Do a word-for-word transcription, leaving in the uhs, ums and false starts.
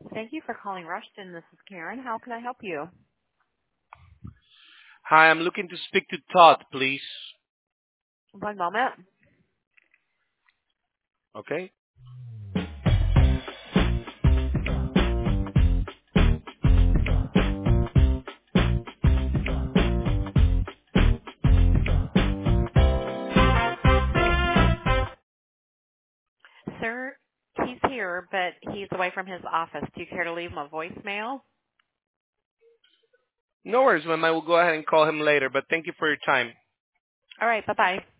Thank you for calling Rushton. This is Karen. How can I help you? Hi, I'm looking to speak to Todd, please. One moment. Okay. Sir, he's here, but he's away from his office. Do you care to leave him a voicemail? No worries, ma'am. I will go ahead and call him later, but thank you for your time. All right. Bye-bye.